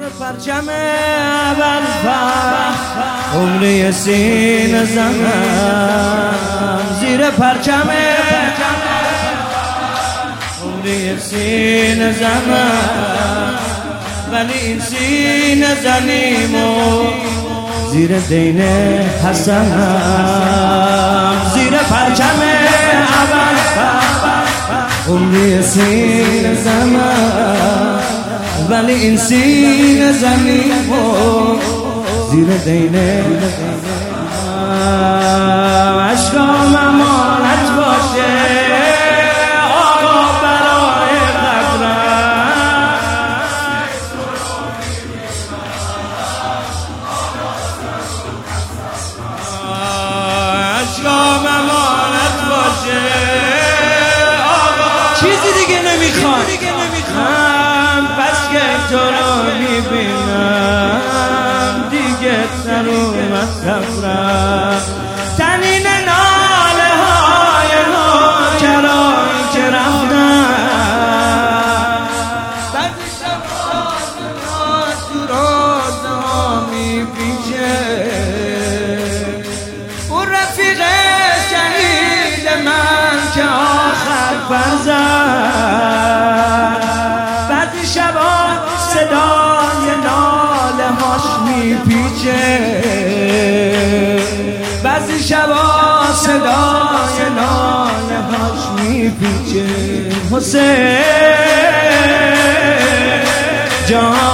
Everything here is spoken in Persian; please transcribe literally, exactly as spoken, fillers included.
پرچم اول عمری سینه زنم، زیر پرچم عمری سینه زنم، ولی این سینه زنیمو زیر دین حسنم. زیر پرچم اول عمری سینه زنم، ولی این سینه زنیمو زیر دین عشقام امانت باشه آقا برای قدرم. عشقام امانت باشه آقا، چیزی دیگه نمیخوام بس که تو رو میبینم دیگه سر اومد سفرم. تنین ناله های نوکران که رفتن، بعضی شبا تو روزه ها میپیچه اون رفیق شهید من که آخر فرزند. بعضی شبا صدای ناله هاش میپیچه، بعضی شبا صدای ناله هاش میپیچه. حسین جان